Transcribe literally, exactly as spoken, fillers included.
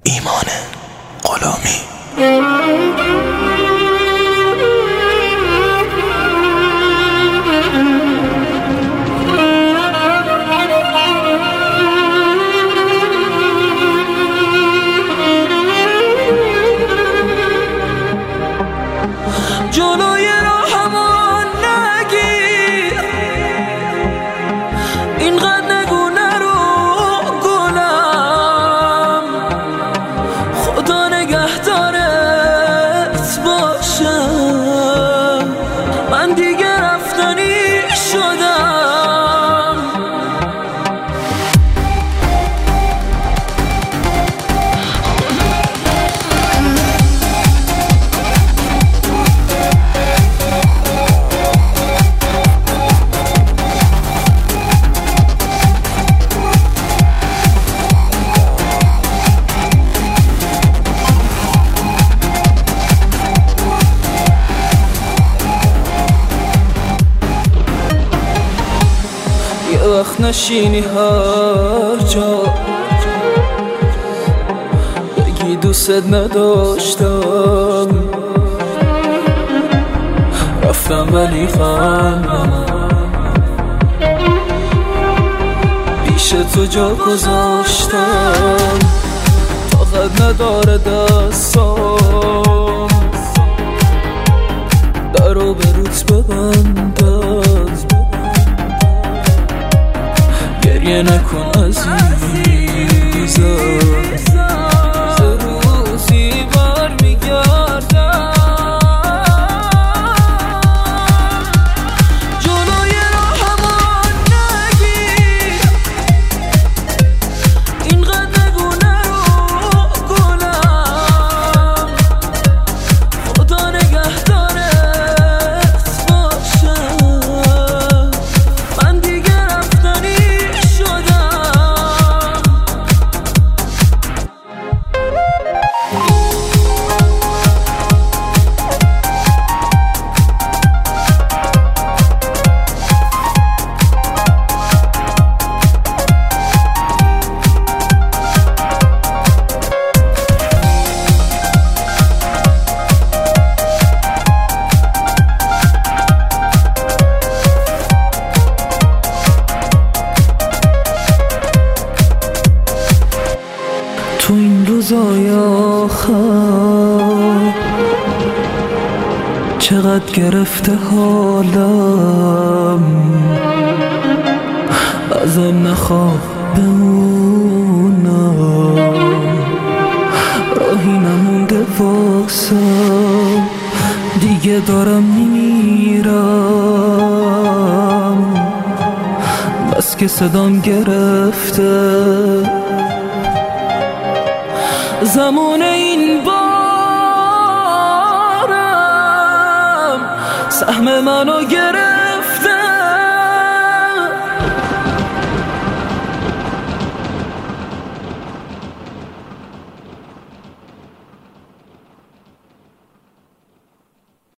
ایمان غلامی. جلوی راهمان نگیر، اینقدر نگو نرو گلم، خدا نگهدارت باشم، من دیگه رفتنی شدم. یه وقت نشینی هر جا بگی دوست نداشتم، رفتم ولی خندم پیش تو جا گذاشتم، طاقت نداره دستام درو به روت ببندم. گریه نکن عزیزم، روزی بار میگردم. جلوی راهمان نگیر، اینقدر نگو نرو گلم، خدا نگهدارت باشم، من دیگه رفتنی تو این روزای آخر چقدر گرفته حالم، ازم نخواه بمونم، راهی نمونده واسم، دیگه دارم میمیرم، بس که صدام گرفته زمان این بارم، سهم منو گرفت.